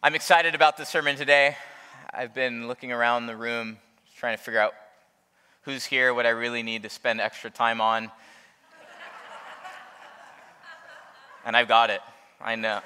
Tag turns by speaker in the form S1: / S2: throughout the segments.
S1: I'm excited about the sermon today. I've been looking around the room, trying to figure out who's here, what I really need to spend extra time on. And I've got it. I know.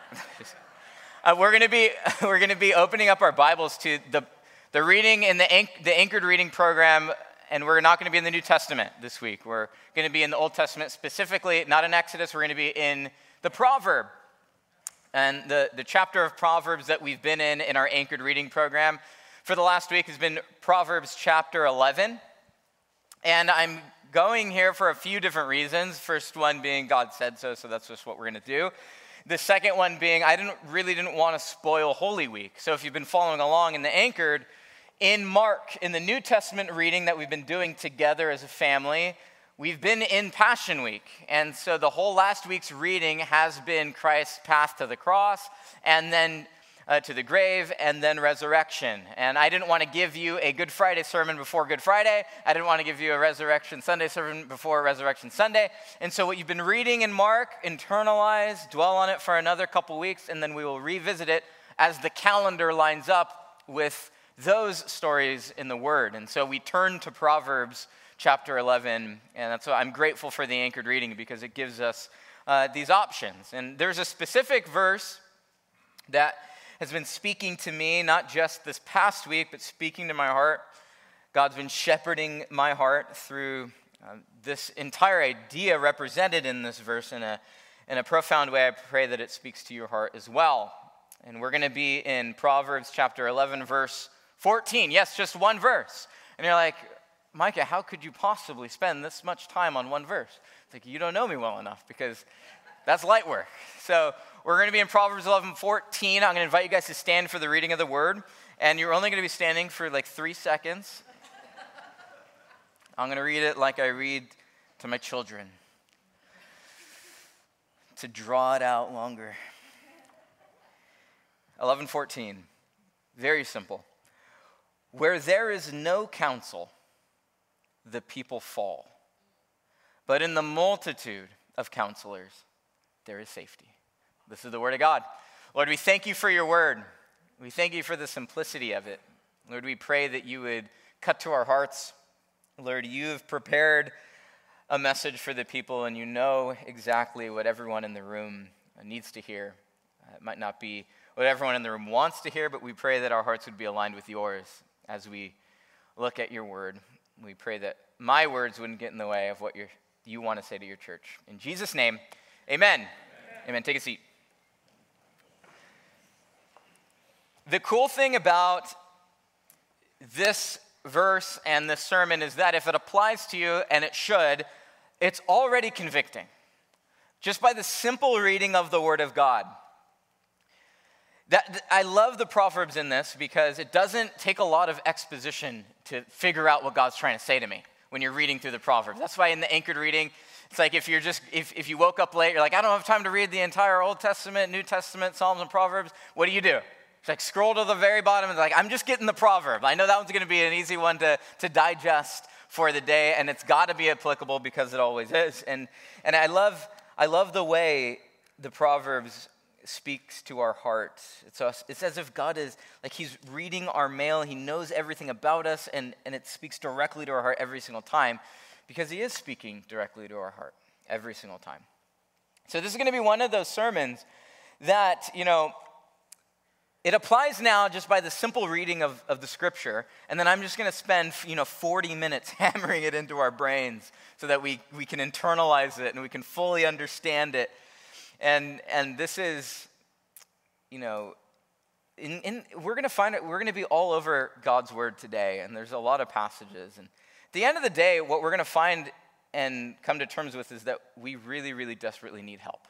S1: We're going to be opening up our Bibles to the reading in the Anchored Reading Program, and we're not going to be in the New Testament this week. We're going to be in the Old Testament specifically, not in Exodus. We're going to be in the Proverb. And the chapter of Proverbs that we've been in our Anchored Reading Program for the last week has been Proverbs chapter 11. And I'm going here for a few different reasons. First one being God said so that's just what we're going to do. The second one being I didn't want to spoil Holy Week. So if you've been following along in the Anchored, in Mark, in the New Testament reading that we've been doing together as a family, we've been in Passion Week, and so the whole last week's reading has been Christ's path to the cross, and then to the grave, and then resurrection. And I didn't want to give you a Good Friday sermon before Good Friday. I didn't want to give you a Resurrection Sunday sermon before Resurrection Sunday. And so what you've been reading in Mark, internalize, dwell on it for another couple weeks, and then we will revisit it as the calendar lines up with those stories in the Word. And so we turn to Proverbs chapter 11, and that's why I'm grateful for the Anchored Reading, because it gives us these options. And there's a specific verse that has been speaking to me, not just this past week, but speaking to my heart. God's been shepherding my heart through this entire idea represented in this verse in a profound way. I pray that it speaks to your heart as well. And we're going to be in Proverbs chapter 11, verse 14. Yes, just one verse. And you're like, Micah, how could you possibly spend this much time on one verse? It's like, you don't know me well enough, because that's light work. So we're going to be in Proverbs 11:14. I'm going to invite you guys to stand for the reading of the word, and you're only going to be standing for like 3 seconds. I'm going to read it like I read to my children, to draw it out longer. 11:14, very simple. Where there is no counsel, the people fall. But in the multitude of counselors, there is safety. This is the word of God. Lord, we thank you for your word. We thank you for the simplicity of it. Lord, we pray that you would cut to our hearts. Lord, you have prepared a message for the people, and you know exactly what everyone in the room needs to hear. It might not be what everyone in the room wants to hear, but we pray that our hearts would be aligned with yours as we look at your word. We pray that my words wouldn't get in the way of what you want to say to your church. In Jesus' name, amen. Amen. Take a seat. The cool thing about this verse and this sermon is that if it applies to you, and it should, it's already convicting. Just by the simple reading of the Word of God. I love the Proverbs in this because it doesn't take a lot of exposition to figure out what God's trying to say to me when you're reading through the Proverbs. That's why in the Anchored Reading, it's like if if you woke up late, you're like, I don't have time to read the entire Old Testament, New Testament, Psalms, and Proverbs. What do? It's like scroll to the very bottom and like, I'm just getting the proverb. I know that one's going to be an easy one to digest for the day, and it's got to be applicable because it always is. And I love the way the Proverbs speaks to our hearts. It's as if God is, like he's reading our mail. He knows everything about us, and it speaks directly to our heart every single time, because he is speaking directly to our heart every single time. So this is going to be one of those sermons that, it applies now just by the simple reading of the scripture, and then I'm just going to spend 40 minutes hammering it into our brains so that we can internalize it and we can fully understand it. And this is, we're going to find it. We're going to be all over God's word today, and there's a lot of passages. And at the end of the day, what we're going to find and come to terms with is that we really, really desperately need help.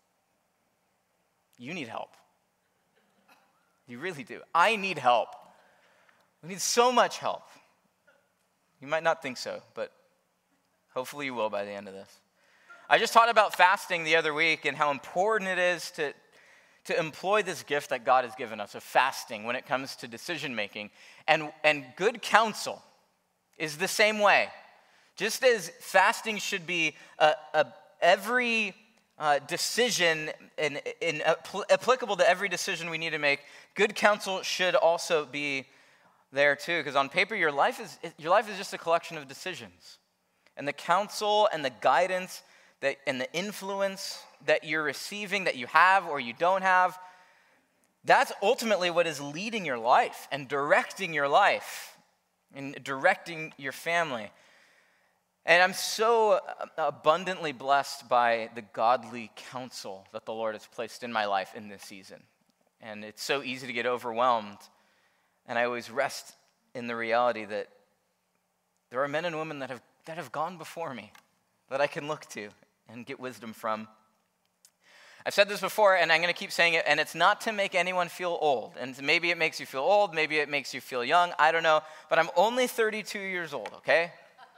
S1: You need help. You really do. I need help. We need so much help. You might not think so, but hopefully you will by the end of this. I just taught about fasting the other week and how important it is to employ this gift that God has given us of fasting when it comes to decision making. And good counsel is the same way. Just as fasting should be every decision and applicable to every decision we need to make, good counsel should also be there too. Because on paper, your life is just a collection of decisions. And the counsel and the guidance and the influence that you're receiving, that you have or you don't have, that's ultimately what is leading your life and directing your life and directing your family. And I'm so abundantly blessed by the godly counsel that the Lord has placed in my life in this season. And it's so easy to get overwhelmed. And I always rest in the reality that there are men and women that have gone before me that I can look to and get wisdom from. I've said this before, and I'm going to keep saying it, and it's not to make anyone feel old. And maybe it makes you feel old, maybe it makes you feel young, I don't know. But I'm only 32 years old, okay?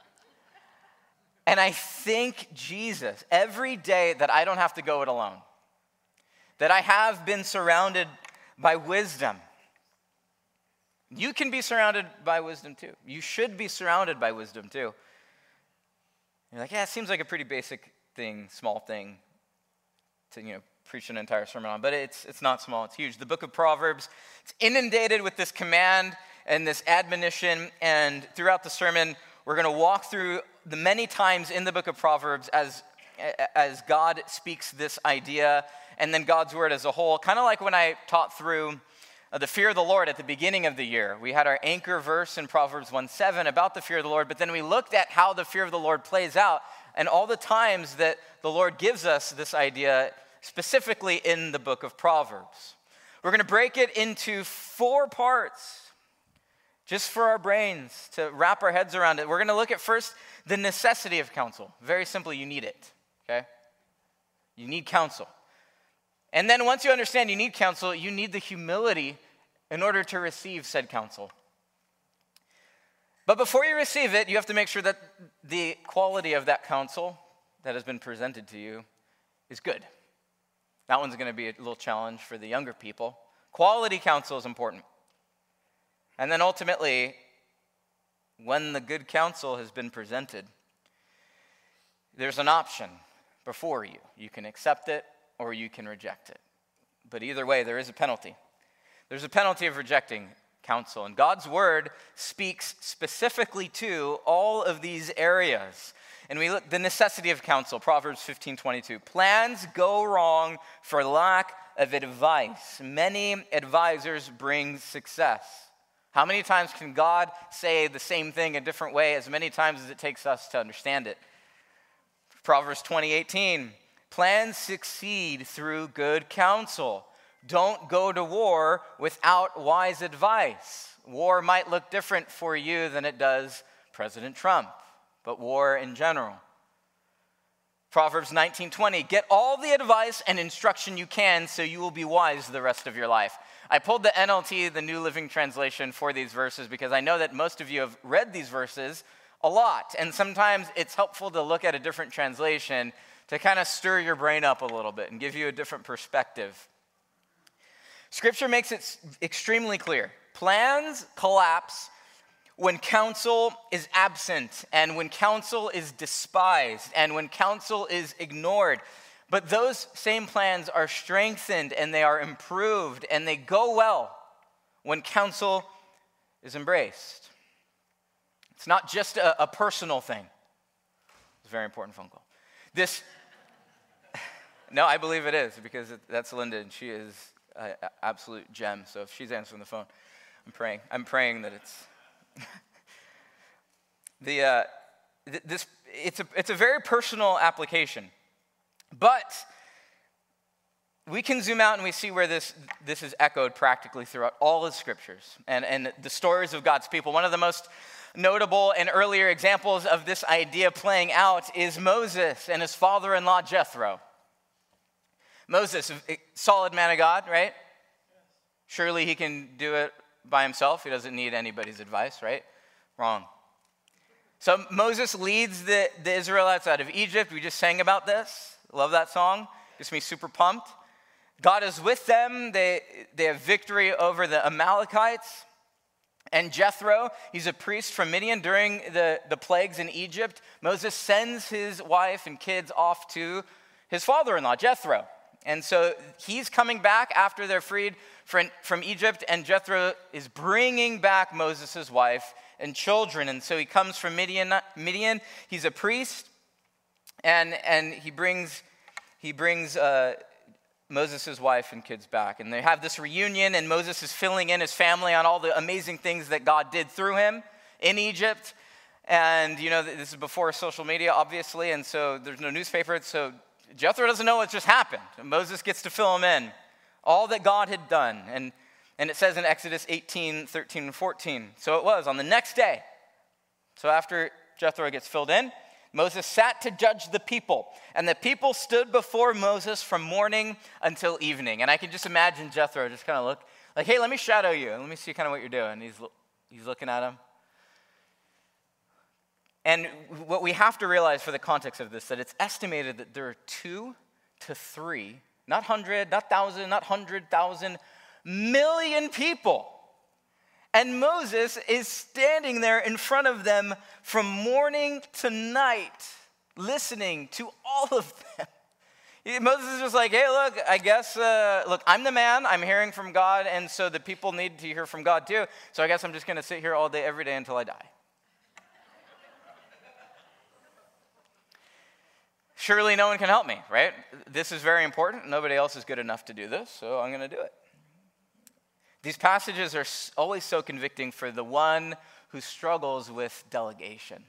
S1: And I thank Jesus every day that I don't have to go it alone, that I have been surrounded by wisdom. You can be surrounded by wisdom too. You should be surrounded by wisdom too. You're like, yeah, it seems like a pretty basic thing, small thing to preach an entire sermon on, but it's not small, it's huge. The book of Proverbs, it's inundated with this command and this admonition, and throughout the sermon, we're going to walk through the many times in the book of Proverbs as God speaks this idea, and then God's word as a whole. Kind of like when I taught through the fear of the Lord at the beginning of the year. We had our anchor verse in Proverbs 1:7 about the fear of the Lord, but then we looked at how the fear of the Lord plays out and all the times that the Lord gives us this idea, specifically in the book of Proverbs. We're going to break it into 4 parts, just for our brains to wrap our heads around it. We're going to look at first the necessity of counsel. Very simply, you need it, okay? You need counsel. And then once you understand you need counsel, you need the humility in order to receive said counsel. But before you receive it, you have to make sure that the quality of that counsel that has been presented to you is good. That one's going to be a little challenge for the younger people. Quality counsel is important. And then ultimately, when the good counsel has been presented, there's an option before you. You can accept it or you can reject it. But either way, there is a penalty. There's a penalty of rejecting counsel. And God's word speaks specifically to all of these areas. And we look the necessity of counsel, Proverbs 15:22. Plans go wrong for lack of advice. Many advisors bring success. How many times can God say the same thing a different way as many times as it takes us to understand it? Proverbs 20:18. Plans succeed through good counsel. Don't go to war without wise advice. War might look different for you than it does President Trump, but war in general. Proverbs 19:20. Get all the advice and instruction you can so you will be wise the rest of your life. I pulled the NLT, the New Living Translation, for these verses because I know that most of you have read these verses a lot. And sometimes it's helpful to look at a different translation to kind of stir your brain up a little bit and give you a different perspective. Scripture makes it extremely clear. Plans collapse when counsel is absent and when counsel is despised and when counsel is ignored. But those same plans are strengthened and they are improved and they go well when counsel is embraced. It's not just a personal thing. It's a very important phone call. No, I believe it is because that's Linda and she is an absolute gem. So if she's answering the phone, I'm praying that it's it's a very personal application. But we can zoom out and we see where this is echoed practically throughout all the scriptures and the stories of God's people. One of the most notable and earlier examples of this idea playing out is Moses and his father-in-law Jethro. Moses, a solid man of God, right? Surely he can do it by himself. He doesn't need anybody's advice, right? Wrong. So Moses leads the Israelites out of Egypt. We just sang about this. Love that song. Gets me super pumped. God is with them. They have victory over the Amalekites. And Jethro, he's a priest from Midian during the plagues in Egypt. Moses sends his wife and kids off to his father-in-law, Jethro. And so he's coming back after they're freed from Egypt, and Jethro is bringing back Moses' wife and children. And so he comes from Midian. He's a priest, and he brings Moses' wife and kids back. And they have this reunion, and Moses is filling in his family on all the amazing things that God did through him in Egypt. And, this is before social media, obviously, and so there's no newspaper, so Jethro doesn't know what just happened. Moses gets to fill him in, all that God had done. And it says in Exodus 18, 13, and 14, so it was on the next day. So after Jethro gets filled in, Moses sat to judge the people, and the people stood before Moses from morning until evening. And I can just imagine Jethro just kind of look like, hey, let me shadow you, and let me see kind of what you're doing. He's looking at him. And what we have to realize for the context of this, that it's estimated that there are 2 to 3, not 100, not 1,000, not 100,000, million people. And Moses is standing there in front of them from morning to night, listening to all of them. Moses is just like, hey, look, I guess, I'm the man, I'm hearing from God, and so the people need to hear from God too. So I guess I'm just going to sit here all day, every day until I die. Surely no one can help me, right? This is very important. Nobody else is good enough to do this, so I'm going to do it. These passages are always so convicting for the one who struggles with delegation.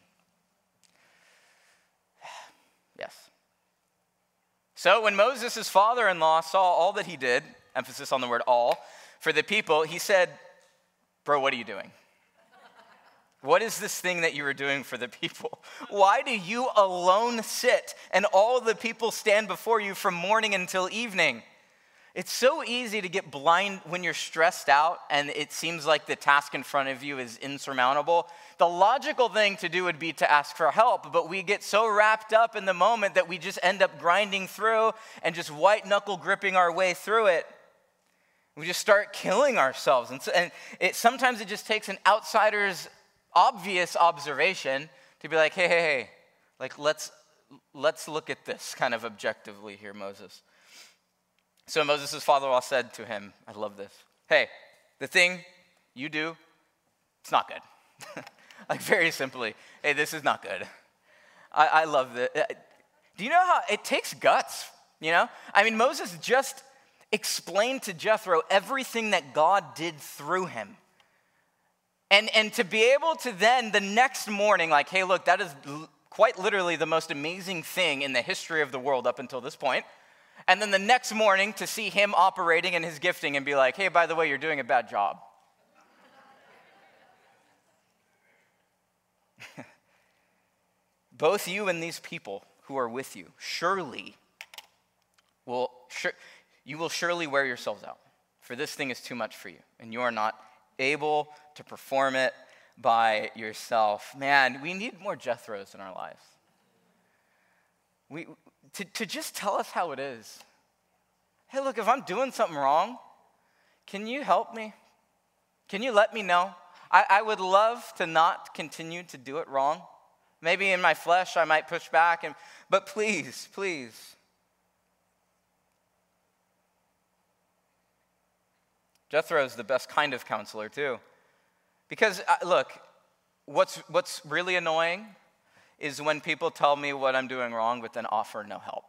S1: Yes. So when Moses' father-in-law saw all that he did, emphasis on the word all, for the people, he said, bro, what are you doing? What is this thing that you are doing for the people? Why do you alone sit and all the people stand before you from morning until evening? It's so easy to get blind when you're stressed out and it seems like the task in front of you is insurmountable. The logical thing to do would be to ask for help, but we get so wrapped up in the moment that we just end up grinding through and just white knuckle gripping our way through it. We just start killing ourselves. And sometimes it just takes an outsider's obvious observation to be like, hey, like let's look at this kind of objectively here, Moses. So Moses' father-in-law said to him, I love this, hey, the thing you do, it's not good. Like very simply, hey, this is not good. I love this. Do you know how it takes guts, I mean, Moses just explained to Jethro everything that God did through him. And to be able to then, the next morning, like, hey, look, that is quite literally the most amazing thing in the history of the world up until this point. And then the next morning to see him operating in his gifting and be like, hey, by the way, you're doing a bad job. Both you and these people who are with you you will surely wear yourselves out, for this thing is too much for you, and you are not able to perform it by yourself. Man, we need more Jethros in our lives. To just tell us how it is. Hey, look, if I'm doing something wrong, can you help me? Can you let me know? I would love to not continue to do it wrong. Maybe in my flesh I might push back, but please. Jethro is the best kind of counselor too. Because, look, what's really annoying is when people tell me what I'm doing wrong but then offer no help.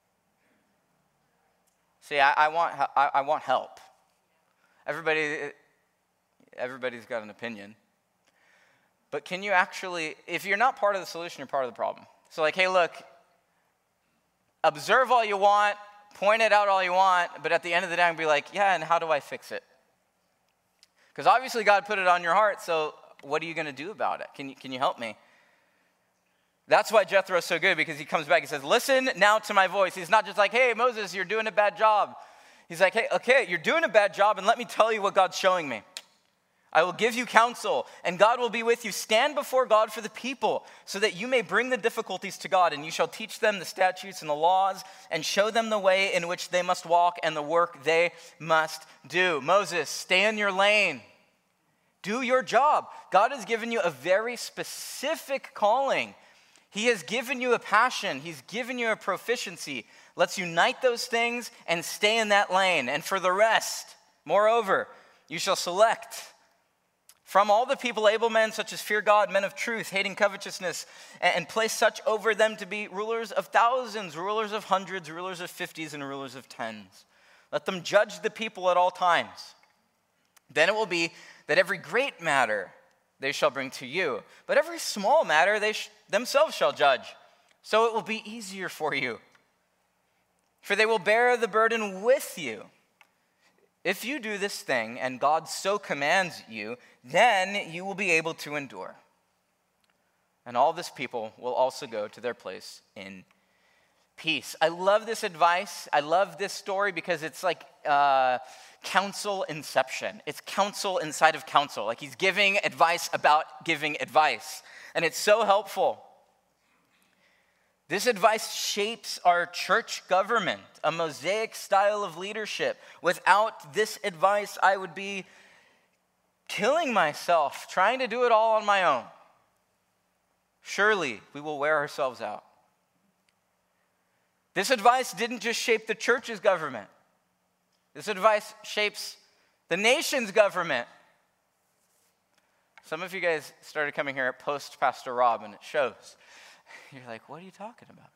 S1: See, I want help. Everybody's got an opinion. But can you actually, if you're not part of the solution, you're part of the problem. So like, hey, look, observe all you want, point it out all you want, but at the end of the day, I'm be like, yeah, and how do I fix it? Because obviously God put it on your heart, so what are you going to do about it? Can you help me? That's why Jethro is so good, because he comes back and says, listen now to my voice. He's not just like, hey, Moses, you're doing a bad job. He's like, hey, okay, you're doing a bad job, and let me tell you what God's showing me. I will give you counsel, and God will be with you. Stand before God for the people, so that you may bring the difficulties to God, and you shall teach them the statutes and the laws, and show them the way in which they must walk and the work they must do. Moses, stay in your lane. Do your job. God has given you a very specific calling. He has given you a passion. He's given you a proficiency. Let's unite those things and stay in that lane. And for the rest, moreover, you shall select from all the people able men such as fear God, men of truth, hating covetousness, and place such over them to be rulers of thousands, rulers of hundreds, rulers of 50s, and rulers of 10s. Let them judge the people at all times. Then it will be that every great matter they shall bring to you, but every small matter they themselves shall judge. So it will be easier for you. For they will bear the burden with you. If you do this thing, and God so commands you, then you will be able to endure. And all this people will also go to their place in peace. I love this advice. I love this story because it's like counsel inception. It's counsel inside of counsel. Like he's giving advice about giving advice. And it's so helpful. This advice shapes our church government, a Mosaic style of leadership. Without this advice, I would be killing myself, trying to do it all on my own. Surely we will wear ourselves out. This advice didn't just shape the church's government. This advice shapes the nation's government. Some of you guys started coming here post Pastor Rob, and it shows. You're like, what are you talking about?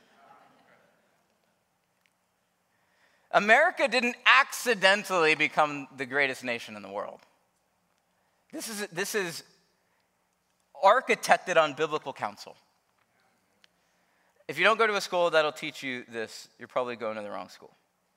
S1: America didn't accidentally become the greatest nation in the world. This is architected on biblical counsel. If you don't go to a school that'll teach you this, you're probably going to the wrong school.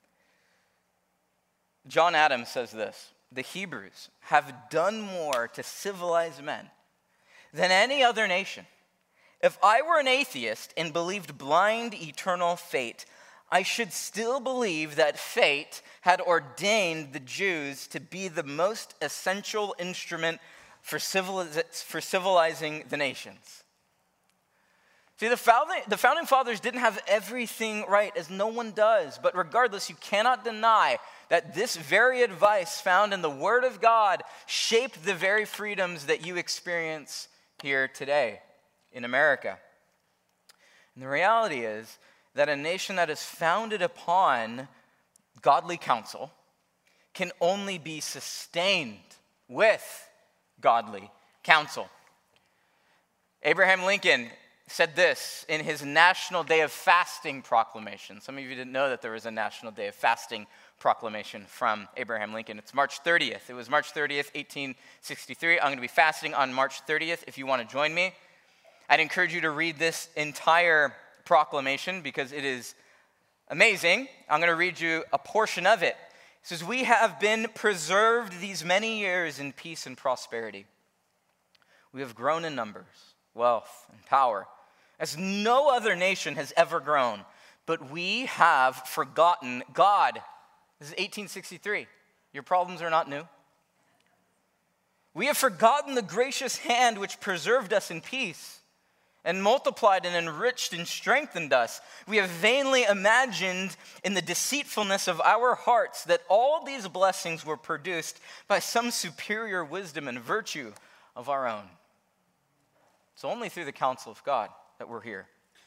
S1: John Adams says this: the Hebrews have done more to civilize men than any other nation. If I were an atheist and believed blind eternal fate, I should still believe that fate had ordained the Jews to be the most essential instrument for civilizing the nations. See, the founding fathers didn't have everything right, as no one does. But regardless, you cannot deny that this very advice found in the Word of God shaped the very freedoms that you experience here today in America. And the reality is that a nation that is founded upon godly counsel can only be sustained with godly counsel. Abraham Lincoln said this in his National Day of Fasting proclamation. Some of you didn't know that there was a National Day of Fasting proclamation from Abraham Lincoln. It's March 30th. It was March 30th, 1863. I'm going to be fasting on March 30th if you want to join me. I'd encourage you to read this entire proclamation because it is amazing. I'm going to read you a portion of it. It says, "We have been preserved these many years in peace and prosperity. We have grown in numbers, wealth, and power, as no other nation has ever grown. But we have forgotten God." This is 1863. Your problems are not new. "We have forgotten the gracious hand which preserved us in peace and multiplied and enriched and strengthened us. We have vainly imagined in the deceitfulness of our hearts that all these blessings were produced by some superior wisdom and virtue of our own." It's only through the counsel of God that we're here.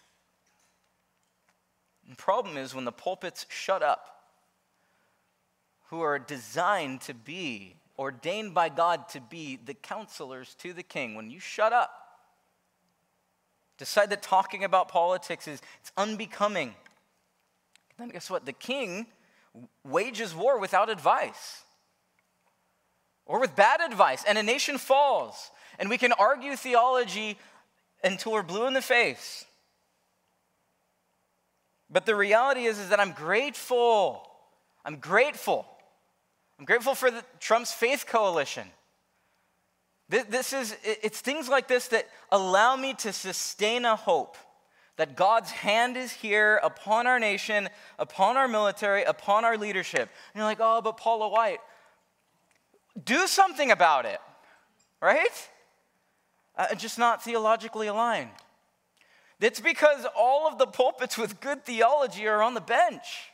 S1: The problem is when the pulpits shut up, who are designed to be, ordained by God to be the counselors to the king, when you shut up, decide that talking about politics it's unbecoming, then guess what? The king wages war without advice or with bad advice, and a nation falls. And we can argue theology until we're blue in the face. But the reality is that I'm grateful. I'm grateful for Trump's faith coalition. It's things like this that allow me to sustain a hope that God's hand is here upon our nation, upon our military, upon our leadership. And you're like, oh, but Paula White, do something about it, right? Just not theologically aligned. It's because all of the pulpits with good theology are on the bench.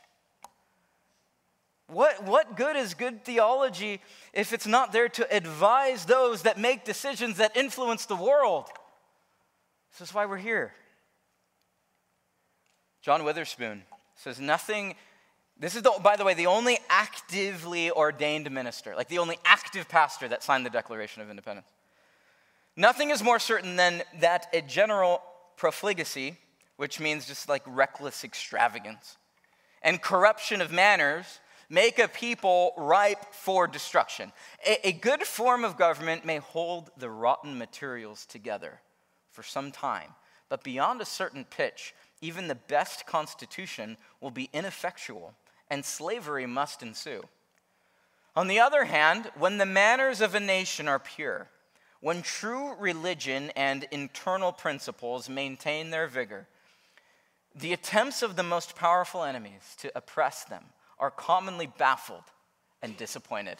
S1: What good is good theology if it's not there to advise those that make decisions that influence the world? This is why we're here. John Witherspoon says nothing. This is, by the way, the only actively ordained minister, like the only active pastor that signed the Declaration of Independence. Nothing is more certain than that a general profligacy, which means just like reckless extravagance, and corruption of manners make a people ripe for destruction. A good form of government may hold the rotten materials together for some time, but beyond a certain pitch, even the best constitution will be ineffectual, and slavery must ensue. On the other hand, when the manners of a nation are pure, when true religion and internal principles maintain their vigor, the attempts of the most powerful enemies to oppress them are commonly baffled and disappointed.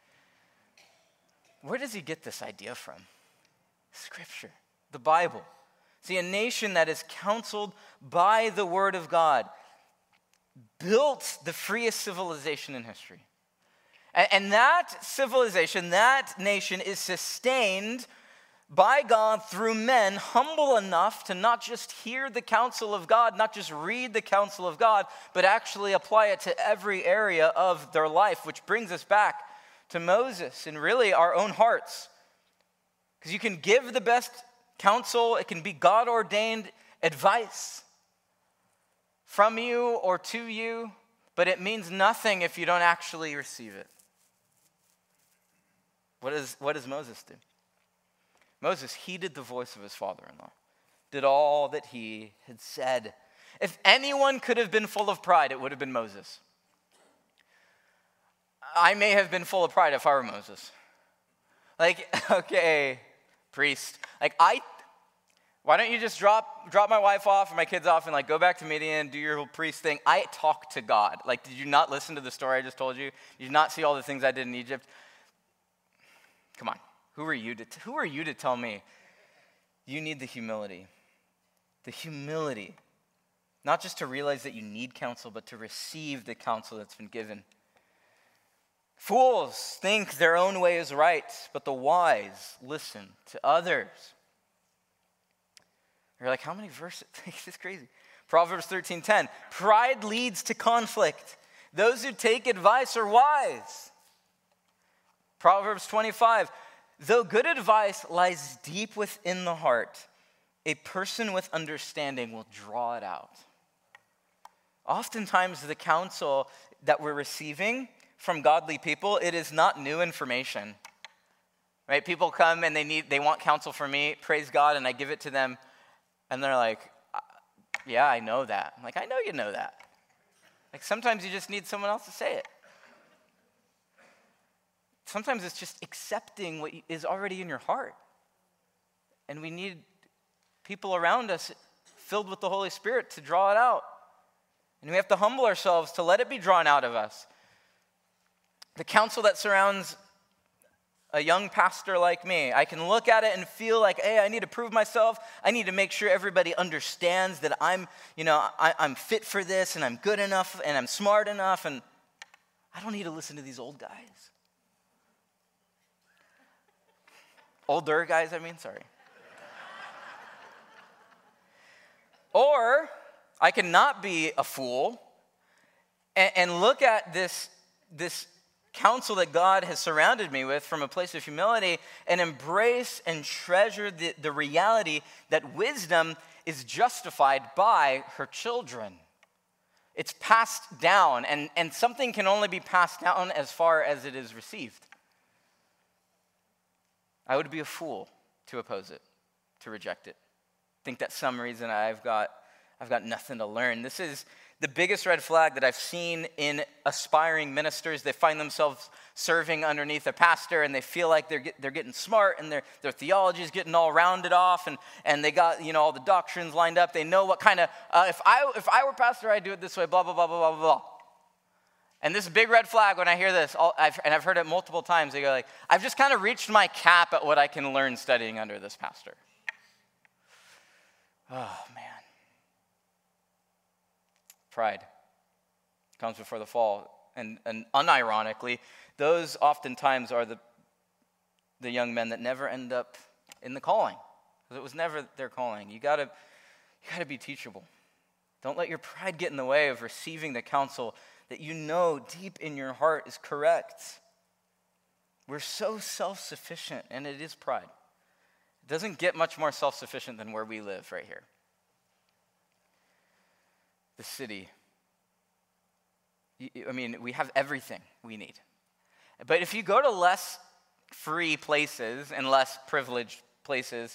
S1: Where does he get this idea from? Scripture, the Bible. See, a nation that is counseled by the Word of God built the freest civilization in history. And that civilization, that nation is sustained by God through men humble enough to not just hear the counsel of God, not just read the counsel of God, but actually apply it to every area of their life, which brings us back to Moses and really our own hearts. Because you can give the best counsel, it can be God-ordained advice from you or to you, but it means nothing if you don't actually receive it. What does Moses do? Moses heeded the voice of his father-in-law, did all that he had said. If anyone could have been full of pride, it would have been Moses. I may have been full of pride if I were Moses. Like, okay, priest, like why don't you just drop my wife off and my kids off and like go back to Midian, do your whole priest thing? I talked to God. Like, did you not listen to the story I just told you? Did you not see all the things I did in Egypt? Come on. Who are you to tell me? You need the humility. The humility. Not just to realize that you need counsel, but to receive the counsel that's been given. Fools think their own way is right, but the wise listen to others. You're like, how many verses? This is crazy. Proverbs 13:10. Pride leads to conflict. Those who take advice are wise. Proverbs 25. Though good advice lies deep within the heart, a person with understanding will draw it out. Oftentimes, the counsel that we're receiving from godly people, it is not new information. Right? People come and they want counsel from me, praise God, and I give it to them, and they're like, yeah, I know that. I'm like, I know you know that. Like, sometimes you just need someone else to say it. Sometimes it's just accepting what is already in your heart. And we need people around us filled with the Holy Spirit to draw it out. And we have to humble ourselves to let it be drawn out of us. The counsel that surrounds a young pastor like me, I can look at it and feel like, hey, I need to prove myself. I need to make sure everybody understands that I'm fit for this and I'm good enough and I'm smart enough. And I don't need to listen to these old guys. Older guys, sorry. Or I cannot be a fool and look at this counsel that God has surrounded me with from a place of humility and embrace and treasure the reality that wisdom is justified by her children. It's passed down, and something can only be passed down as far as it is received. I would be a fool to oppose it, to reject it. Think that some reason I've got nothing to learn. This is the biggest red flag that I've seen in aspiring ministers. They find themselves serving underneath a pastor, and they feel like they're getting smart, and their theology is getting all rounded off, and they got all the doctrines lined up. They know what kind of if I were pastor, I'd do it this way. Blah blah blah blah blah blah. And this big red flag when I hear this, and I've heard it multiple times, they go like, I've just kind of reached my cap at what I can learn studying under this pastor. Oh, man. Pride comes before the fall. And unironically, those oftentimes are the young men that never end up in the calling. Because it was never their calling. You gotta be teachable. Don't let your pride get in the way of receiving the counsel that you know deep in your heart is correct. We're so self-sufficient, and it is pride. It doesn't get much more self-sufficient than where we live right here. The city. I mean, we have everything we need. But if you go to less free places and less privileged places,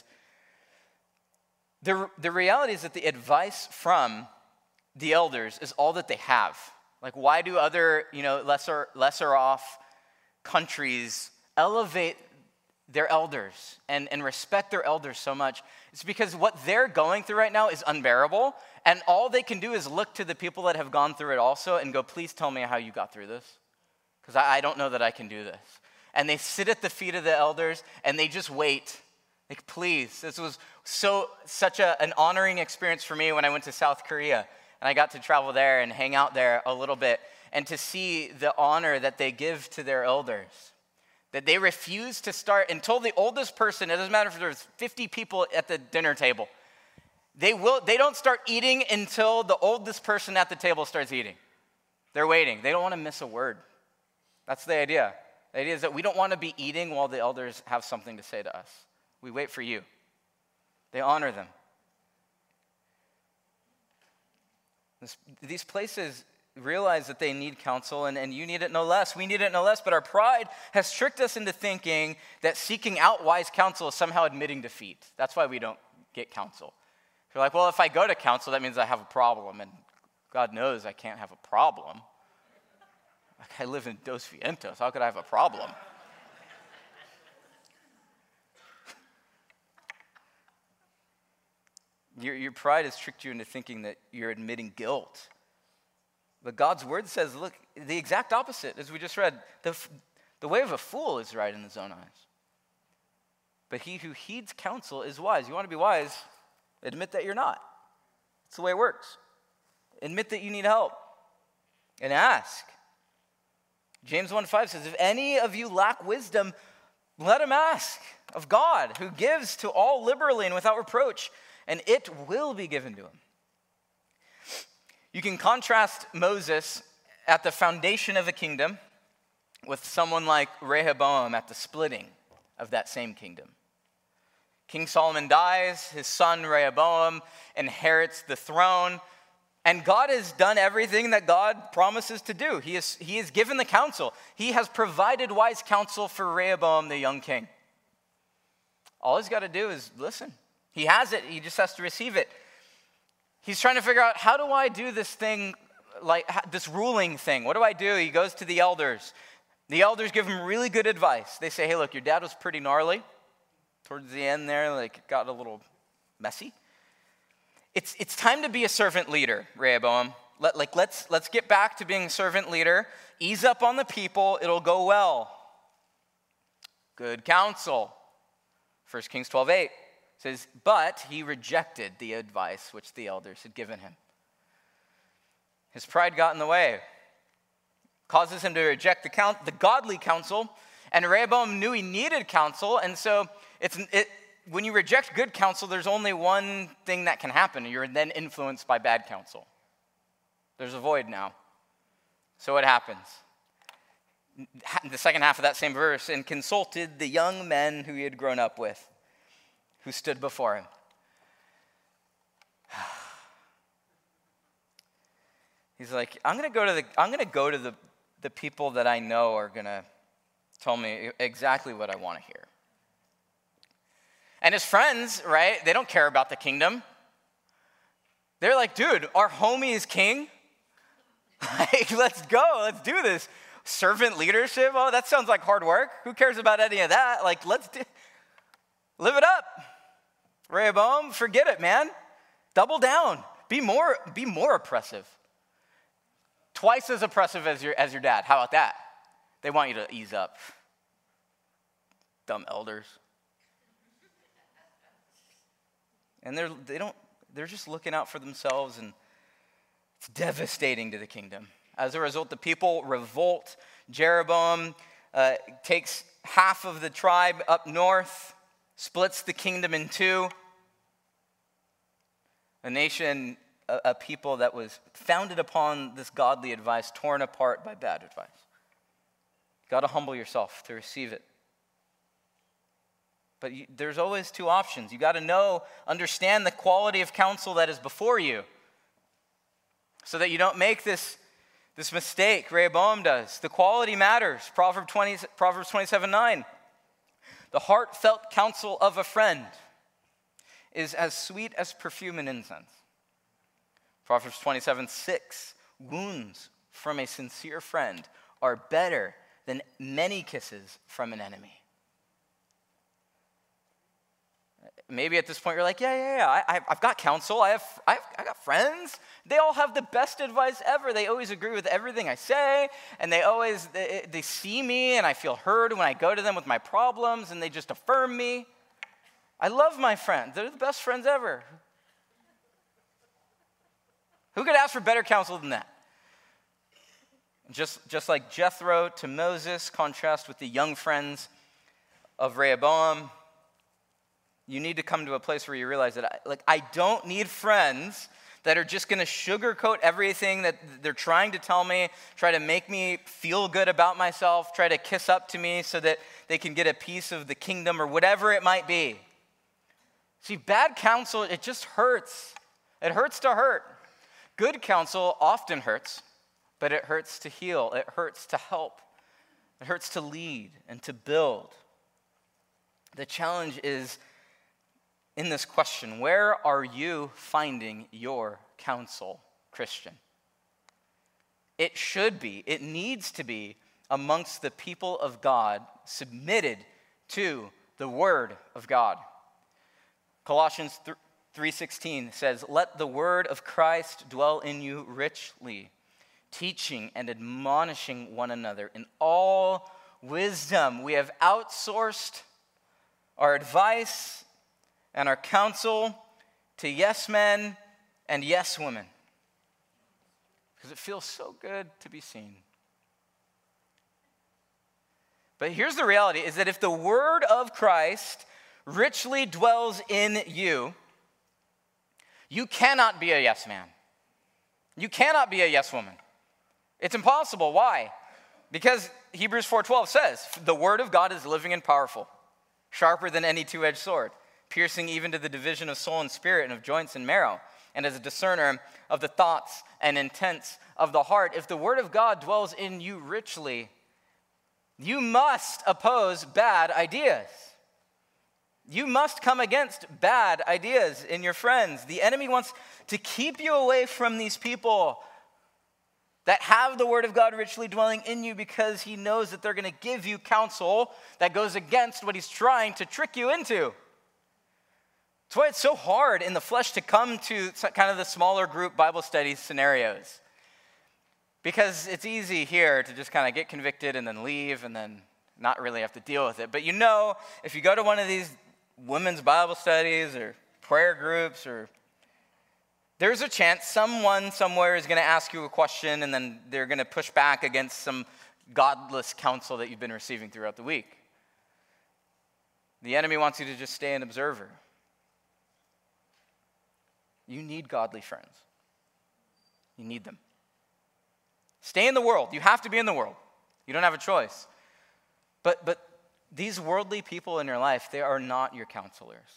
S1: the reality is that the advice from the elders is all that they have. Like, why do other, lesser off countries elevate their elders and respect their elders so much? It's because what they're going through right now is unbearable, and all they can do is look to the people that have gone through it also and go, please tell me how you got through this, because I don't know that I can do this. And they sit at the feet of the elders, and they just wait. Like, please. This was such an honoring experience for me when I went to South Korea, and I got to travel there and hang out there a little bit, and to see the honor that they give to their elders. That they refuse to start until the oldest person, it doesn't matter if there's 50 people at the dinner table, they don't start eating until the oldest person at the table starts eating. They're waiting. They don't want to miss a word. That's the idea. The idea is that we don't want to be eating while the elders have something to say to us. We wait for you. They honor them. These places realize that they need counsel, and you need it no less. We need it no less, but our pride has tricked us into thinking that seeking out wise counsel is somehow admitting defeat. That's why we don't get counsel. You're like, well, if I go to counsel, that means I have a problem, and God knows I can't have a problem. Like, I live in Dos Vientos. How could I have a problem? Your pride has tricked you into thinking that you're admitting guilt. But God's word says, look, the exact opposite. As we just read, the way of a fool is right in his own eyes. But he who heeds counsel is wise. You want to be wise? Admit that you're not. It's the way it works. Admit that you need help. And ask. James 1:5 says, if any of you lack wisdom, let him ask of God, who gives to all liberally and without reproach, and it will be given to him. You can contrast Moses at the foundation of a kingdom with someone like Rehoboam at the splitting of that same kingdom. King Solomon dies, his son Rehoboam inherits the throne, and God has done everything that God promises to do. He has given the counsel. He has provided wise counsel for Rehoboam, the young king. All he's got to do is listen. He has it. He just has to receive it. He's trying to figure out, how do I do this thing, like this ruling thing? What do I do? He goes to the elders. The elders give him really good advice. They say, hey, look, your dad was pretty gnarly. Towards the end there, like, it got a little messy. It's time to be a servant leader, Rehoboam. Let's get back to being a servant leader. Ease up on the people. It'll go well. Good counsel. 1 Kings 12:8 says, but he rejected the advice which the elders had given him. His pride got in the way. Causes him to reject the godly counsel. And Rehoboam knew he needed counsel. And so when you reject good counsel, there's only one thing that can happen. You're then influenced by bad counsel. There's a void now. So what happens? The second half of that same verse, and consulted the young men who he had grown up with, who stood before him. He's like, I'm going to go to the people that I know are going to tell me exactly what I want to hear. And his friends, right, they don't care about the kingdom. They're like, dude, our homie is king. Like, let's go, let's do this. Servant leadership, oh, that sounds like hard work. Who cares about any of that? Like, live it up. Rehoboam, forget it, man. Double down. Be more oppressive. Twice as oppressive as your dad. How about that? They want you to ease up. Dumb elders. And they're just looking out for themselves, and it's devastating to the kingdom. As a result, the people revolt. Jeroboam takes half of the tribe up north, splits the kingdom in two. A nation a people that was founded upon this godly advice, torn apart by bad advice. You got to humble yourself to receive it. But there's always two options. You got to understand the quality of counsel that is before you, so that you don't make this mistake Rehoboam does. The quality matters. Proverbs 27:9. The heartfelt counsel of a friend is as sweet as perfume and incense. Proverbs 27:6. Wounds from a sincere friend are better than many kisses from an enemy. Maybe at this point you're like, I've got counsel. I got friends. They all have the best advice ever. They always agree with everything I say, and they see me, and I feel heard when I go to them with my problems, and they just affirm me. I love my friends. They're the best friends ever. Who could ask for better counsel than that? Just like Jethro to Moses, contrast with the young friends of Rehoboam. You need to come to a place where you realize that I don't need friends that are just going to sugarcoat everything that they're trying to tell me, try to make me feel good about myself, try to kiss up to me so that they can get a piece of the kingdom or whatever it might be. See, bad counsel, it just hurts. It hurts to hurt. Good counsel often hurts, but it hurts to heal. It hurts to help. It hurts to lead and to build. The challenge is in this question: where are you finding your counsel, Christian? It should be, it needs to be amongst the people of God, submitted to the word of God. Colossians 3:16 says, "Let the word of Christ dwell in you richly, teaching and admonishing one another in all wisdom." We have outsourced our advice and our counsel to yes men and yes women, because it feels so good to be seen. But here's the reality, is that if the word of Christ richly dwells in you, you cannot be a yes man. You cannot be a yes woman. It's impossible. Why? Because Hebrews 4:12 says, the word of God is living and powerful, sharper than any two-edged sword, piercing even to the division of soul and spirit and of joints and marrow, and as a discerner of the thoughts and intents of the heart. If the word of God dwells in you richly, you must oppose bad ideas. You must come against bad ideas in your friends. The enemy wants to keep you away from these people that have the word of God richly dwelling in you, because he knows that they're going to give you counsel that goes against what he's trying to trick you into. That's why it's so hard in the flesh to come to kind of the smaller group Bible study scenarios. Because it's easy here to just kind of get convicted and then leave and then not really have to deal with it. But if you go to one of these women's Bible studies or prayer groups, or there's a chance someone somewhere is going to ask you a question, and then they're going to push back against some godless counsel that you've been receiving throughout the week. The enemy wants you to just stay an observer. You need godly friends. You need them. Stay in the world. You have to be in the world. You don't have a choice. But these worldly people in your life, they are not your counselors.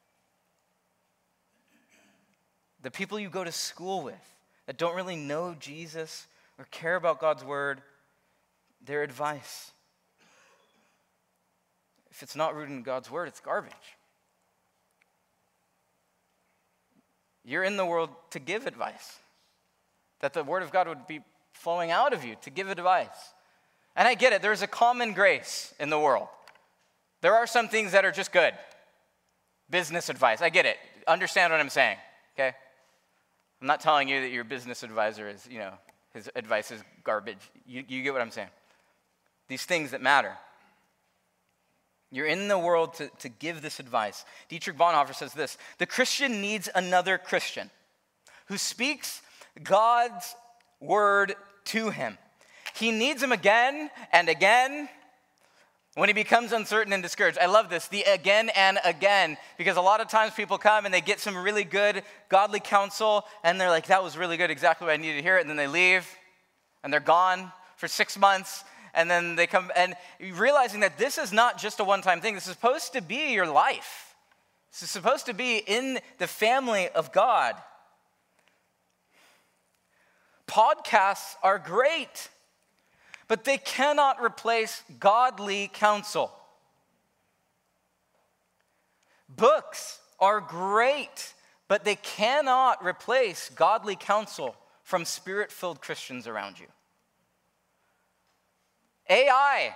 S1: The people you go to school with that don't really know Jesus or care about God's word, their advice, if it's not rooted in God's word, it's garbage. You're in the world to give advice, that the word of God would be flowing out of you to give advice. And I get it, there's a common grace in the world. There are some things that are just good. Business advice, I get it. Understand what I'm saying, okay? I'm not telling you that your business advisor is, his advice is garbage. You get what I'm saying. These things that matter. You're in the world to give this advice. Dietrich Bonhoeffer says this: the Christian needs another Christian who speaks God's word to him. He needs him again and again, When he becomes uncertain and discouraged. I love this, the again and again, because a lot of times people come and they get some really good godly counsel, and they're like, that was really good, exactly what I needed to hear, and then they leave, and they're gone for 6 months, and then they come, and realizing that this is not just a one-time thing. This is supposed to be your life. This is supposed to be in the family of God. Podcasts are great, but they cannot replace godly counsel. Books are great, but they cannot replace godly counsel from Spirit-filled Christians around you. AI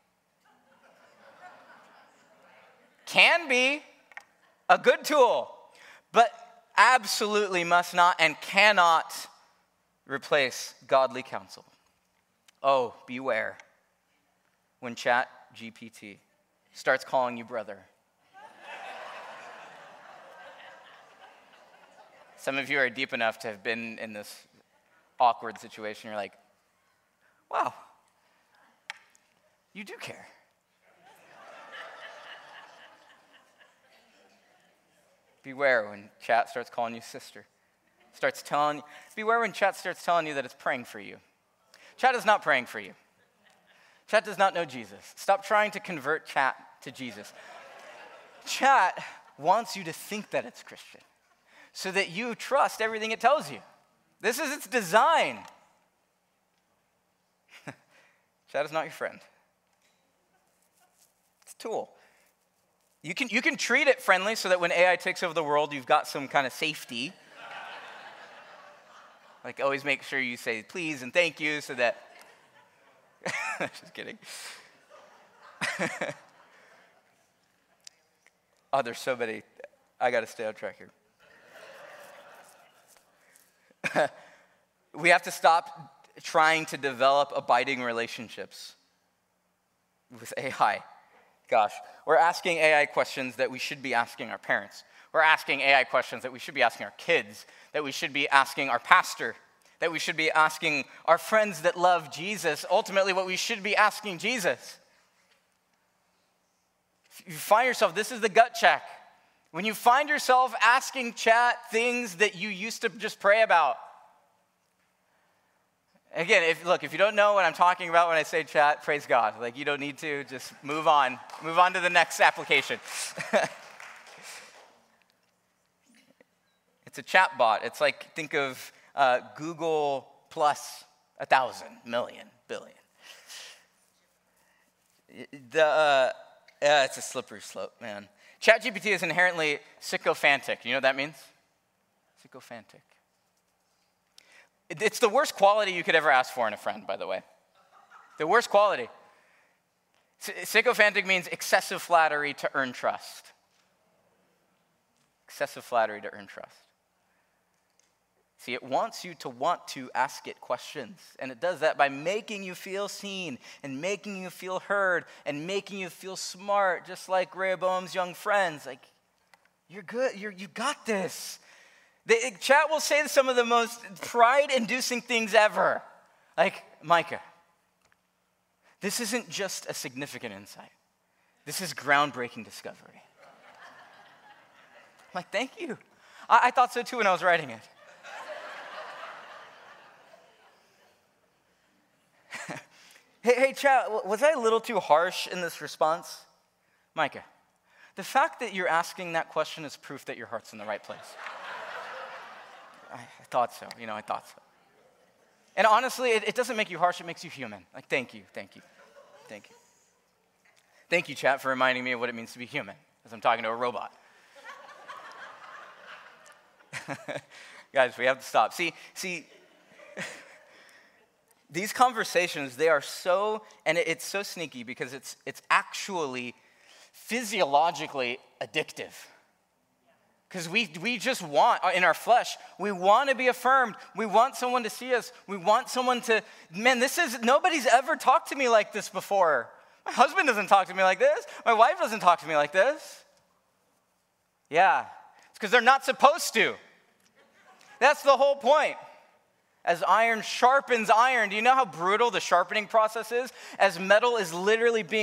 S1: can be a good tool, but absolutely must not and cannot replace godly counsel. Oh, beware when ChatGPT starts calling you brother. Some of you are deep enough to have been in this awkward situation. You're like, wow, you do care. Beware when chat starts calling you sister. Beware when chat starts telling you that it's praying for you. Chat is not praying for you. Chat does not know Jesus. Stop trying to convert chat to Jesus. Chat wants you to think that it's Christian so that you trust everything it tells you. This is its design. Chat is not your friend. It's a tool. You can treat it friendly so that when AI takes over the world, you've got some kind of safety. Like, always make sure you say please and thank you so that... Just kidding. Oh, there's so many. I got to stay on track here. We have to stop trying to develop abiding relationships with AI. Gosh, we're asking AI questions that we should be asking our parents. We're asking AI questions that we should be asking our kids, that we should be asking our pastor, that we should be asking our friends that love Jesus. Ultimately, what we should be asking Jesus. If you find yourself, this is the gut check. When you find yourself asking chat things that you used to just pray about. Again, if you don't know what I'm talking about when I say chat, praise God. Like, you don't need to, just move on. Move on to the next application. It's a chat bot. It's like, think of Google plus 1,000 million billion. It's a slippery slope, man. ChatGPT is inherently sycophantic. You know what that means? Sycophantic. It's the worst quality you could ever ask for in a friend, by the way. The worst quality. Sycophantic means excessive flattery to earn trust. Excessive flattery to earn trust. See, it wants you to want to ask it questions. And it does that by making you feel seen and making you feel heard and making you feel smart, just like Rehoboam's young friends. Like, you're good, you got this. The chat will say some of the most pride-inducing things ever. Like, Micah, this isn't just a significant insight. This is groundbreaking discovery. I'm like, thank you. I thought so too when I was writing it. Hey, chat, was I a little too harsh in this response? Micah, the fact that you're asking that question is proof that your heart's in the right place. I thought so. I thought so. And honestly, it doesn't make you harsh. It makes you human. Like, thank you. Thank you, chat, for reminding me of what it means to be human, as I'm talking to a robot. Guys, we have to stop. See, these conversations, they are so, and it's so sneaky because it's actually physiologically addictive. Because we just want, in our flesh, we want to be affirmed. We want someone to see us. We want someone to, man, nobody's ever talked to me like this before. My husband doesn't talk to me like this. My wife doesn't talk to me like this. Yeah, it's because they're not supposed to. That's the whole point. As iron sharpens iron, do you know how brutal the sharpening process is? As metal is literally being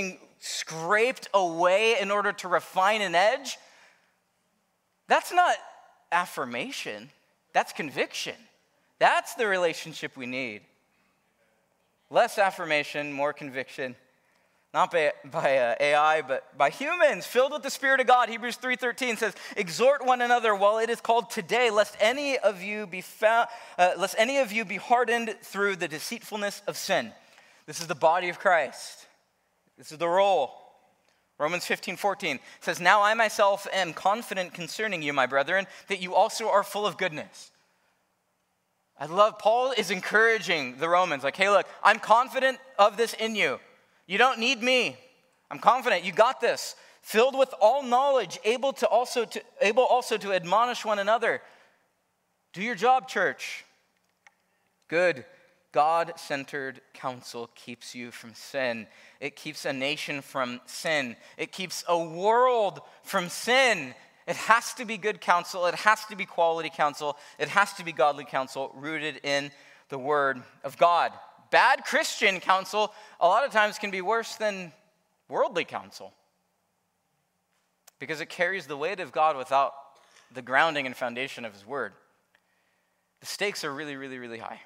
S1: scraped away in order to refine an edge, that's not affirmation. That's conviction. That's the relationship we need. Less affirmation, more conviction. Not by AI, but by humans, filled with the Spirit of God. Hebrews 3:13 says, "Exhort one another while it is called today, lest any of you be hardened through the deceitfulness of sin." This is the body of Christ. This is the role. Romans 15:14 says, "Now I myself am confident concerning you, my brethren, that you also are full of goodness." I love, Paul is encouraging the Romans, like, hey, look, I'm confident of this in you. You don't need me. I'm confident. You got this. Filled with all knowledge, able also to admonish one another. Do your job, church. Good, God-centered counsel keeps you from sin. It keeps a nation from sin. It keeps a world from sin. It has to be good counsel. It has to be quality counsel. It has to be godly counsel rooted in the Word of God. Bad Christian counsel a lot of times can be worse than worldly counsel because it carries the weight of God without the grounding and foundation of His Word. The stakes are really, really, really high.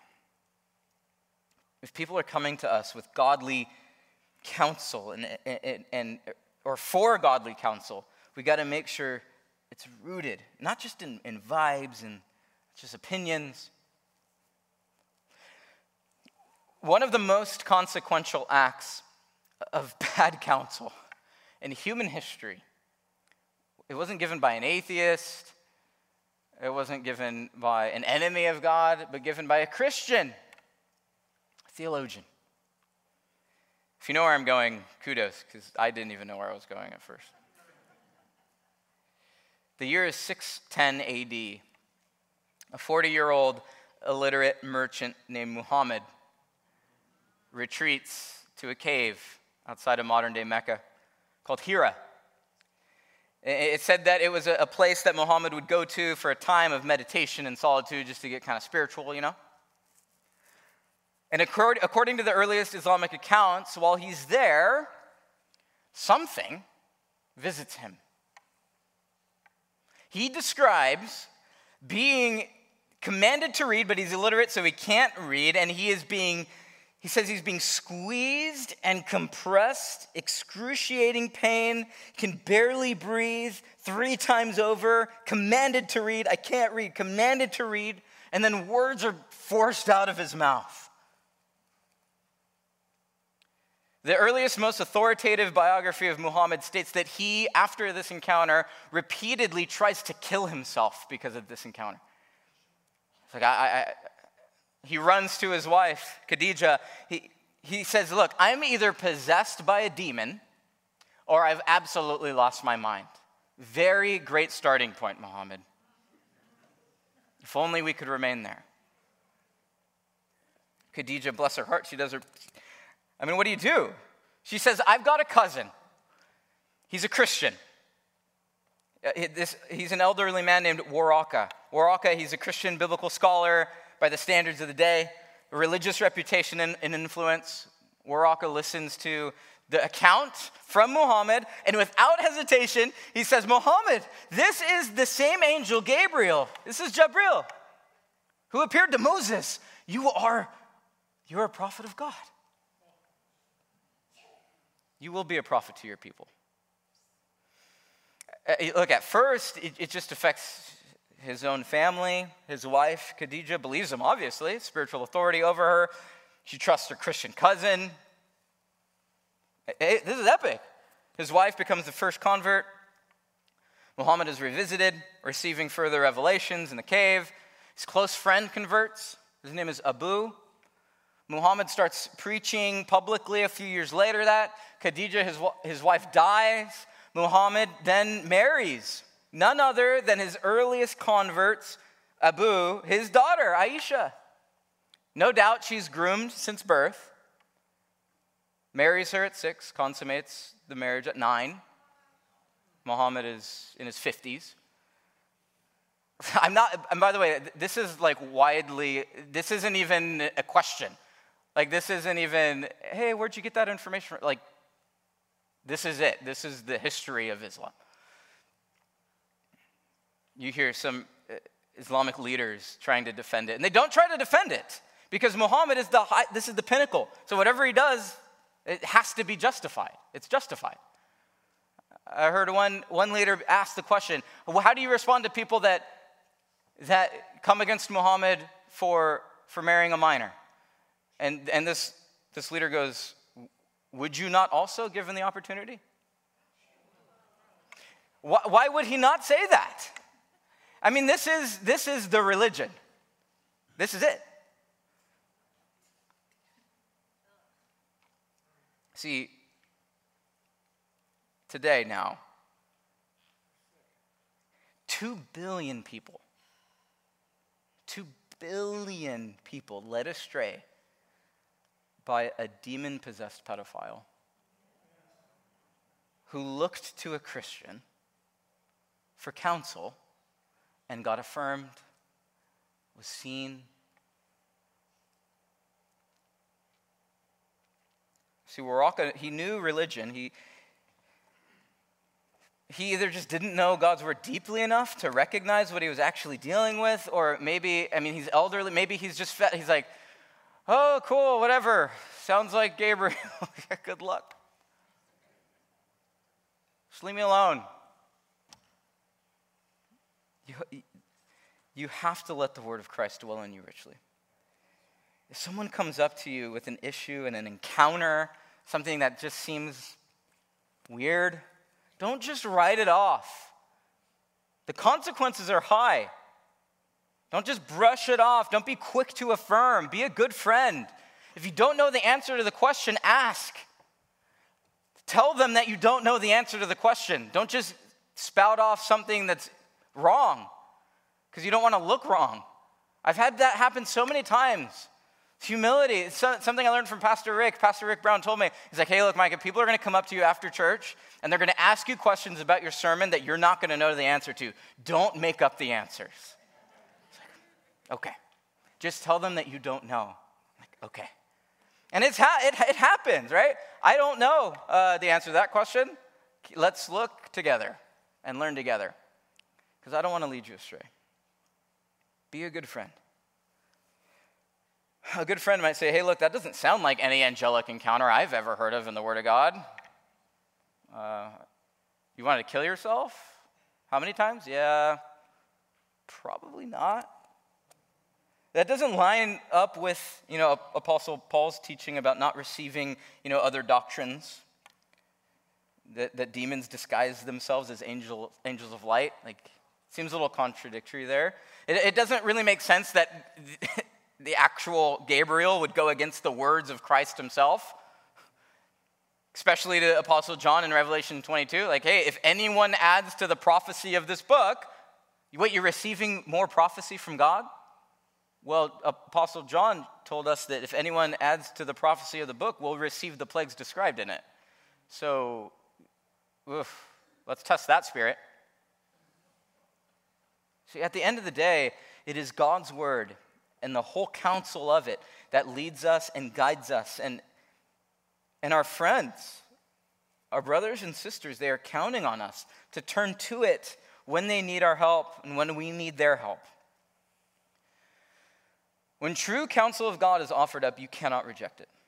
S1: If people are coming to us with godly counsel or for godly counsel, we got to make sure it's rooted, not just in vibes and just opinions. One of the most consequential acts of bad counsel in human history, it wasn't given by an atheist, it wasn't given by an enemy of God, but given by a Christian, a theologian. If you know where I'm going, kudos, because I didn't even know where I was going at first. The year is 610 AD. A 40-year-old illiterate merchant named Muhammad retreats to a cave outside of modern-day Mecca called Hira. It said that it was a place that Muhammad would go to for a time of meditation and solitude just to get kind of spiritual, you know? And according to the earliest Islamic accounts, while he's there, something visits him. He describes being commanded to read, but he's illiterate, so he can't read, and he says he's being squeezed and compressed, excruciating pain, can barely breathe 3 times over, commanded to read, I can't read, commanded to read, and then words are forced out of his mouth. The earliest, most authoritative biography of Muhammad states that he, after this encounter, repeatedly tries to kill himself because of this encounter. It's like, he runs to his wife, Khadijah. He says, look, I'm either possessed by a demon or I've absolutely lost my mind. Very great starting point, Muhammad. If only we could remain there. Khadijah, bless her heart, what do you do? She says, I've got a cousin. He's a Christian. He's an elderly man named Waraka. Waraka, he's a Christian biblical scholar by the standards of the day, a religious reputation and influence. Waraka listens to the account from Muhammad, and without hesitation, he says, Muhammad, this is the same angel, Gabriel. This is Jabril, who appeared to Moses. You're a prophet of God. You will be a prophet to your people. Look, at first, it just affects his own family. His wife, Khadijah, believes him, obviously, spiritual authority over her. She trusts her Christian cousin. This is epic. His wife becomes the first convert. Muhammad is revisited, receiving further revelations in the cave. His close friend converts. His name is Abu. Muhammad starts preaching publicly a few years later that. Khadijah, his wife, dies. Muhammad then marries none other than his earliest converts, Abu, his daughter, Aisha. No doubt she's groomed since birth. Marries her at 6, consummates the marriage at 9. Muhammad is in his 50s. And by the way, this isn't even a question. This isn't even, hey, where'd you get that information from? This is it. This is the history of Islam. You hear some Islamic leaders trying to defend it, and they don't try to defend it because Muhammad is this is the pinnacle. So whatever he does, it has to be justified. It's justified. I heard one leader ask the question, well, how do you respond to people that come against Muhammad for marrying a minor? And this leader goes, would you not also give him the opportunity? Why would he not say that? I mean, this is the religion. This is it. See, today now, 2 billion people led astray by a demon-possessed pedophile who looked to a Christian for counsel and got affirmed, was seen. See, he knew religion. He either just didn't know God's word deeply enough to recognize what he was actually dealing with, or maybe, he's elderly, maybe he's like, oh, cool, whatever. Sounds like Gabriel. Good luck. Just leave me alone. You have to let the word of Christ dwell in you richly. If someone comes up to you with an issue and an encounter, something that just seems weird, don't just write it off. The consequences are high. Don't just brush it off. Don't be quick to affirm. Be a good friend. If you don't know the answer to the question, ask. Tell them that you don't know the answer to the question. Don't just spout off something that's wrong because you don't want to look wrong. I've had that happen so many times. Humility, it's something I learned from Pastor Rick. Pastor Rick Brown told me, he's like, hey, look, Micah, people are going to come up to you after church, and they're going to ask you questions about your sermon that you're not going to know the answer to. Don't make up the answers. It's like, okay. Just tell them that you don't know. I'm like, okay. And it happens, right? I don't know the answer to that question. Let's look together and learn together, because I don't want to lead you astray. Be a good friend. A good friend might say, hey, look, that doesn't sound like any angelic encounter I've ever heard of in the Word of God. You wanted to kill yourself? How many times? Yeah, probably not. That doesn't line up with, Apostle Paul's teaching about not receiving, other doctrines, that demons disguise themselves as angels of light. Like, seems a little contradictory there. It doesn't really make sense that the actual Gabriel would go against the words of Christ himself, especially to Apostle John in Revelation 22. Like, hey, if anyone adds to the prophecy of this book, you're receiving more prophecy from God? Well, Apostle John told us that if anyone adds to the prophecy of the book, we'll receive the plagues described in it. So, let's test that spirit. See, at the end of the day, it is God's word and the whole counsel of it that leads us and guides us. And our friends, our brothers and sisters, they are counting on us to turn to it when they need our help and when we need their help. When true counsel of God is offered up, you cannot reject it.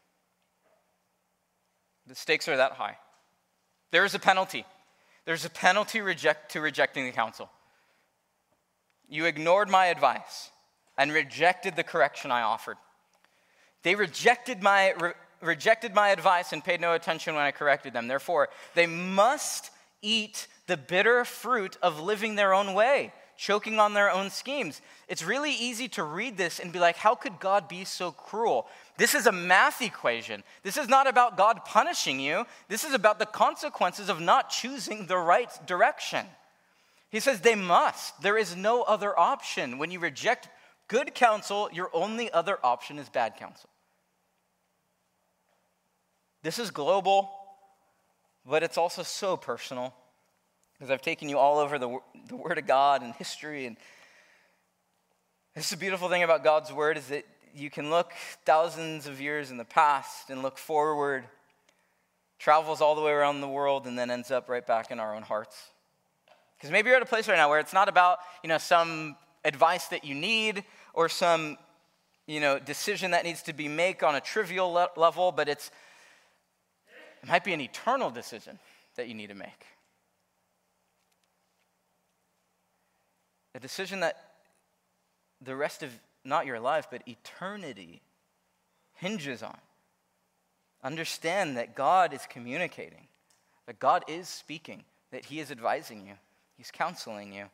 S1: The stakes are that high. There is a penalty. There's a penalty to rejecting the counsel. You ignored my advice and rejected the correction I offered. They rejected my advice and paid no attention when I corrected them. Therefore, they must eat the bitter fruit of living their own way, choking on their own schemes. It's really easy to read this and be like, how could God be so cruel? This is a math equation. This is not about God punishing you. This is about the consequences of not choosing the right direction. He says they must. There is no other option. When you reject good counsel, your only other option is bad counsel. This is global, but it's also so personal, because I've taken you all over the Word of God and history. And this is the beautiful thing about God's Word, is that you can look thousands of years in the past and look forward travels all the way around the world, and then ends up right back in our own hearts. Because maybe you're at a place right now where it's not about, some advice that you need or some, decision that needs to be made on a trivial level, but it might be an eternal decision that you need to make. A decision that the rest of, not your life, but eternity hinges on. Understand that God is communicating, that God is speaking, that he is advising you, he's counseling you.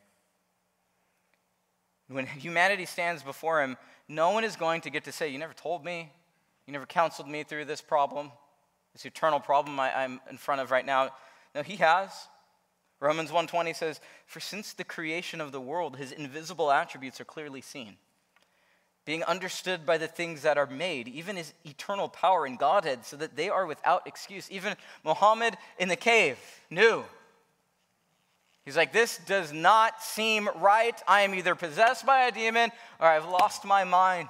S1: When humanity stands before him, no one is going to get to say, you never told me, you never counseled me through this problem, this eternal problem I'm in front of right now. No, he has. Romans 1:20 says, for since the creation of the world, his invisible attributes are clearly seen, being understood by the things that are made, even his eternal power and Godhead, so that they are without excuse. Even Muhammad in the cave knew. He's like, this does not seem right. I am either possessed by a demon or I've lost my mind.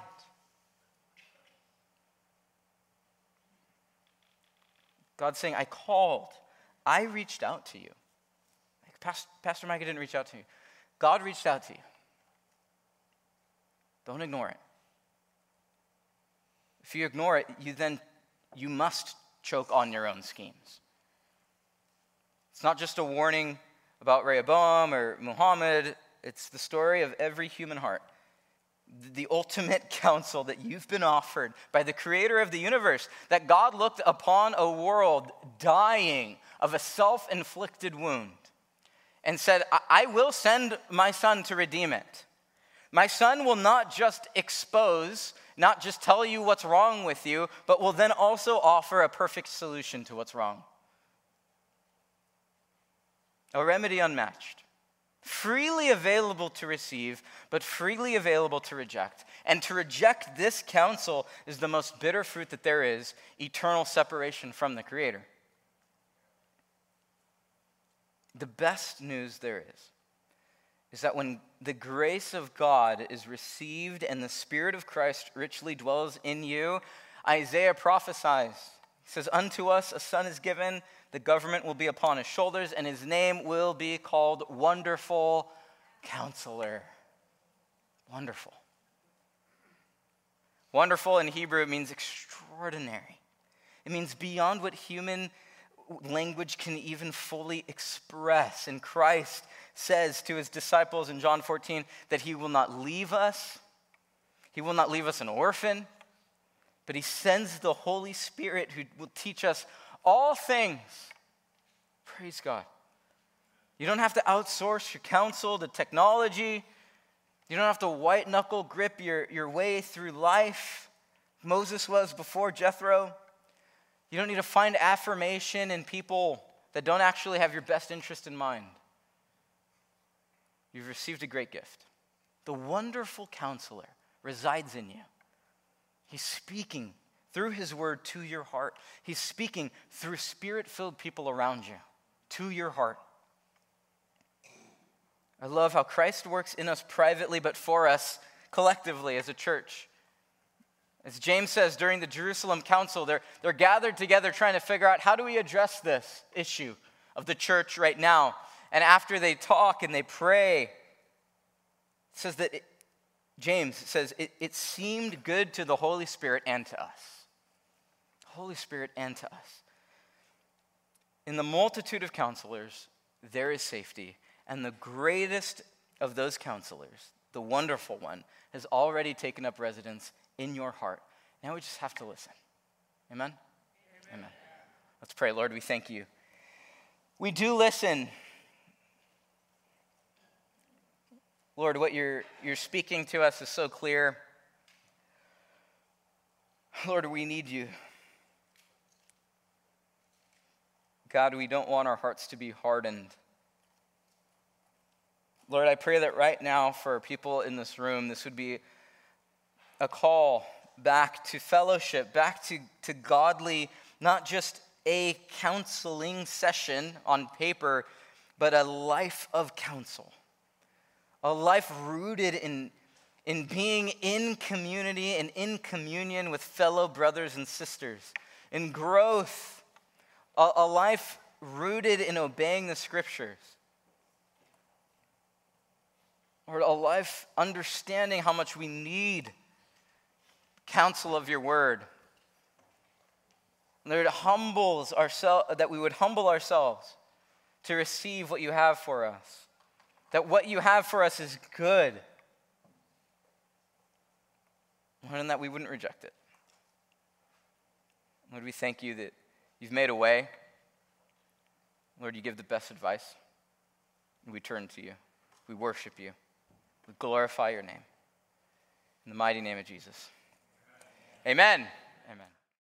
S1: God's saying, I called. I reached out to you. Pastor Micah didn't reach out to you. God reached out to you. Don't ignore it. If you ignore it, you must choke on your own schemes. It's not just a warning about Rehoboam or Muhammad. It's the story of every human heart. The ultimate counsel that you've been offered by the creator of the universe, that God looked upon a world dying of a self-inflicted wound and said, I will send my son to redeem it. My son will not just expose, not just tell you what's wrong with you, but will then also offer a perfect solution to what's wrong. A remedy unmatched. Freely available to receive, but freely available to reject. And to reject this counsel is the most bitter fruit that there is, eternal separation from the Creator. The best news there is that when the grace of God is received and the Spirit of Christ richly dwells in you, Isaiah prophesies. He says, unto us a son is given, the government will be upon his shoulders, and his name will be called Wonderful Counselor. Wonderful. Wonderful in Hebrew means extraordinary. It means beyond what human language can even fully express. And Christ says to his disciples in John 14 that he will not leave us. He will not leave us an orphan, but he sends the Holy Spirit who will teach us all things. Praise God. You don't have to outsource your counsel to technology. You don't have to white knuckle grip your way through life. Moses was before Jethro. You don't need to find affirmation in people that don't actually have your best interest in mind. You've received a great gift. The wonderful counselor resides in you. He's speaking through his word to your heart. He's speaking through spirit-filled people around you to your heart. I love how Christ works in us privately, but for us collectively as a church. As James says, during the Jerusalem Council, they're gathered together trying to figure out how do we address this issue of the church right now. And after they talk and they pray, it says that James says, it seemed good to the Holy Spirit and to us. Holy Spirit and to us. In the multitude of counselors, there is safety. And the greatest of those counselors, the wonderful one, has already taken up residence in your heart. Now we just have to listen. Amen? Amen. Let's pray. Lord, we thank you. We do listen. Lord, what you're speaking to us is so clear. Lord, we need you. God, we don't want our hearts to be hardened. Lord, I pray that right now for people in this room, this would be a call back to fellowship, back to godly, not just a counseling session on paper, but a life of counsel. A life rooted in being in community and in communion with fellow brothers and sisters, in growth, a life rooted in obeying the Scriptures. Lord, a life understanding how much we need counsel of your word. Lord, that we would humble ourselves to receive what you have for us. That what you have for us is good. Lord, and that we wouldn't reject it. Lord, we thank you that you've made a way. Lord, you give the best advice. And we turn to you. We worship you. We glorify your name. In the mighty name of Jesus. Amen. Amen.